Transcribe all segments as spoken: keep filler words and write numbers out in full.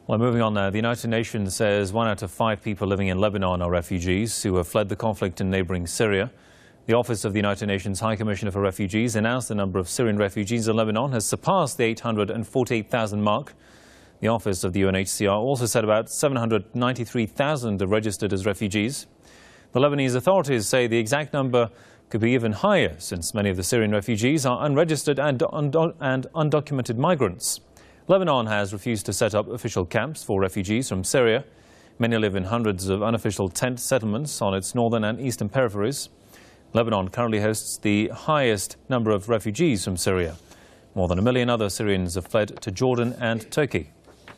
Well, moving on now, the United Nations says one out of five people living in Lebanon are refugees who have fled the conflict in neighboring Syria. The Office of the United Nations High Commissioner for Refugees announced the number of Syrian refugees in Lebanon has surpassed the eight hundred forty-eight thousand mark. The Office of the U N H C R also said about seven hundred ninety-three thousand are registered as refugees. The Lebanese authorities say the exact number could be even higher, since many of the Syrian refugees are unregistered and, undo and undocumented migrants. Lebanon has refused to set up official camps for refugees from Syria. Many live in hundreds of unofficial tent settlements on its northern and eastern peripheries. Lebanon currently hosts the highest number of refugees from Syria. More than a million other Syrians have fled to Jordan and Turkey.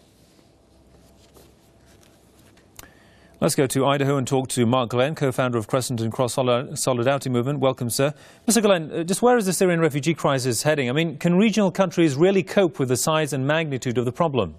Let's go to Idaho and talk to Mark Glenn, co-founder of Crescent and Cross Solidarity Movement. Welcome, sir. Mister Glenn, just where is the Syrian refugee crisis heading? I mean, can regional countries really cope with the size and magnitude of the problem?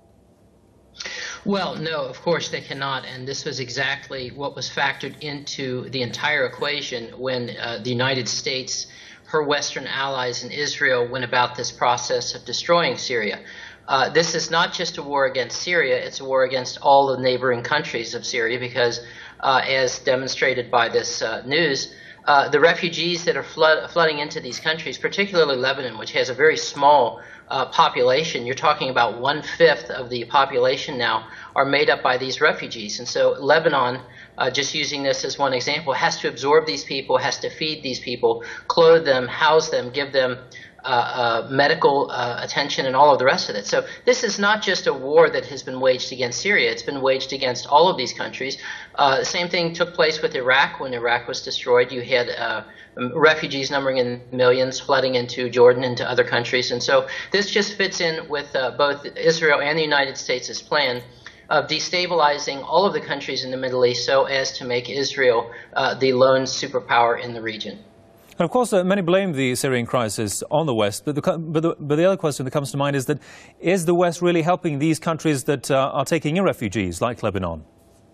Well, no, of course they cannot, and this was exactly what was factored into the entire equation when uh, the United States, her Western allies, and Israel went about this process of destroying Syria. Uh, this is not just a war against Syria, it's a war against all the neighboring countries of Syria because, uh, as demonstrated by this uh, news, uh, the refugees that are flood flooding into these countries, particularly Lebanon, which has a very small uh, population, you're talking about one-fifth of the population now, are made up by these refugees. And so Lebanon, uh, just using this as one example, has to absorb these people, has to feed these people, clothe them, house them, give them Uh, uh, medical uh, attention and all of the rest of it. So this is not just a war that has been waged against Syria. It's been waged against all of these countries. Uh, the same thing took place with Iraq. When Iraq was destroyed, you had uh, refugees numbering in millions flooding into Jordan and to other countries. And so this just fits in with uh, both Israel and the United States' plan of destabilizing all of the countries in the Middle East so as to make Israel uh, the lone superpower in the region. And of course, uh, many blame the Syrian crisis on the West, but the, but, the, but the other question that comes to mind is that is the West really helping these countries that uh, are taking in refugees, like Lebanon?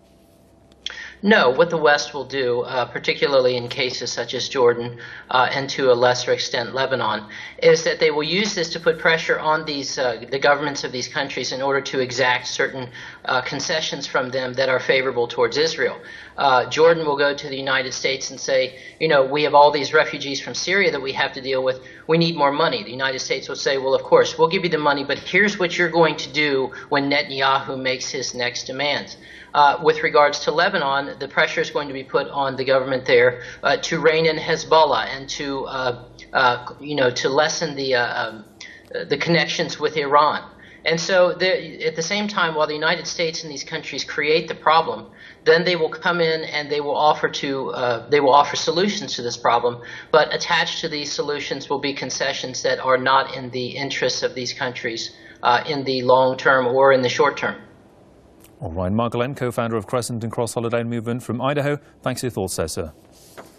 No, what the West will do, uh, particularly in cases such as Jordan uh, and to a lesser extent Lebanon, is that they will use this to put pressure on these uh, the governments of these countries in order to exact certain uh, concessions from them that are favorable towards Israel. Uh, Jordan will go to the United States and say, you know, we have all these refugees from Syria that we have to deal with. We need more money. The United States will say, well, of course, we'll give you the money, but here's what you're going to do when Netanyahu makes his next demands. Uh, with regards to Lebanon, the pressure is going to be put on the government there uh, to rein in Hezbollah and to, uh, uh, you know, to lessen the uh, um, the connections with Iran. And so, at the same time, while the United States and these countries create the problem, then they will come in and they will offer to uh, they will offer solutions to this problem. But attached to these solutions will be concessions that are not in the interests of these countries uh, in the long term or in the short term. All right, Mark Glenn, co-founder of Crescent and Cross Solidarity Movement from Idaho. Thanks for your thoughts there, sir.